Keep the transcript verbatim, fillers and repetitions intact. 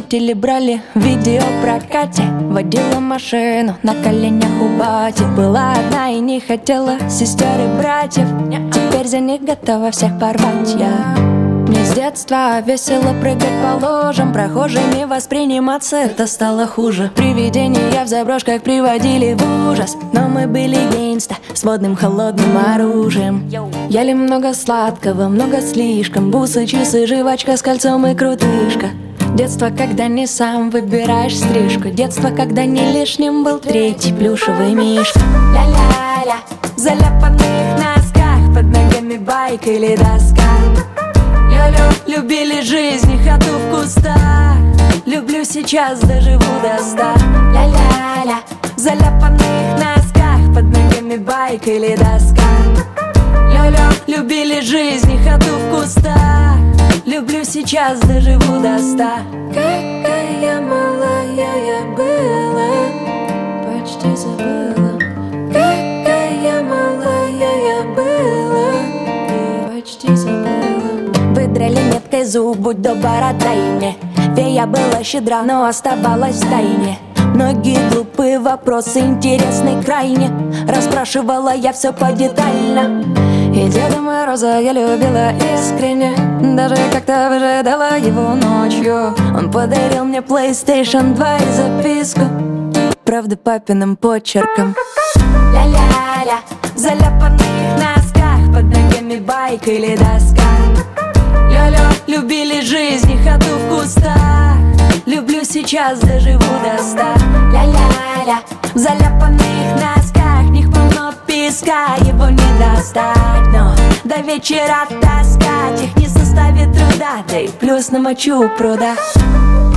Родители брали в видеопрокате, водила машину на коленях у бати. Была одна и не хотела сестер и братьев, теперь за них готова всех порвать я. Мне с детства весело прыгать по ложам, прохожими восприниматься это стало хуже. Привидения в заброшках приводили в ужас, но мы были гейнста с водным холодным оружием. Ели много сладкого, много слишком, бусы, часы, жвачка с кольцом и крутышка. Детство, когда не сам выбираешь стрижку, детство, когда не лишним был третий плюшевый мишка. Ля-ля-ля, в заляпанных носках, под ногами байка или доска. Лё-лё, любили жизнь и хату в кустах, люблю сейчас, доживу до ста. Ля-ля-ля, в заляпанных носках, под ногами байка или доска. Лё-лё, любили жизнь и хату в кустах, люблю сейчас, доживу до ста. Какая малая я была, почти забыла. Какая малая я была, и почти забыла. Выдрали меткой зуб, будь до борода и мне. Фея была щедра, но оставалась в тайне. Многие глупые вопросы, интересны крайне. Расспрашивала я все подетально. И Деда Мороза я любила искренне, даже как-то выжидала его ночью. Он подарил мне плейстейшн два и записку, правда папиным почерком. Ля-ля-ля, в заляпанных носках, под ногами байка или доска. Лё-лё, любили жизнь и хату в кустах, люблю сейчас, доживу до ста. Ля-ля-ля, в заляпанных носках, в них полно песка, его не достать, но до вечера таскать их не составит труда, да и плюс намочу у пруда.